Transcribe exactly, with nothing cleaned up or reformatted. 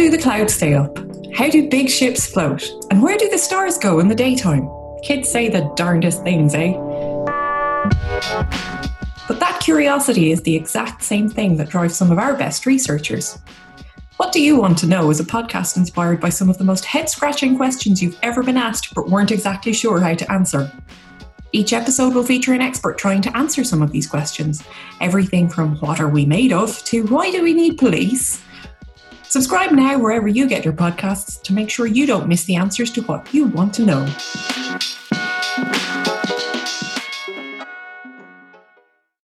do the clouds stay up? How do big ships float? And where do the stars go in the daytime? Kids say the darndest things, eh? But that curiosity is the exact same thing that drives some of our best researchers. What Do You Want to Know is a podcast inspired by some of the most head-scratching questions you've ever been asked but weren't exactly sure how to answer. Each episode will feature an expert trying to answer some of these questions. Everything from what are we made of to why do we need police? Subscribe now wherever you get your podcasts to make sure you don't miss the answers to what you want to know.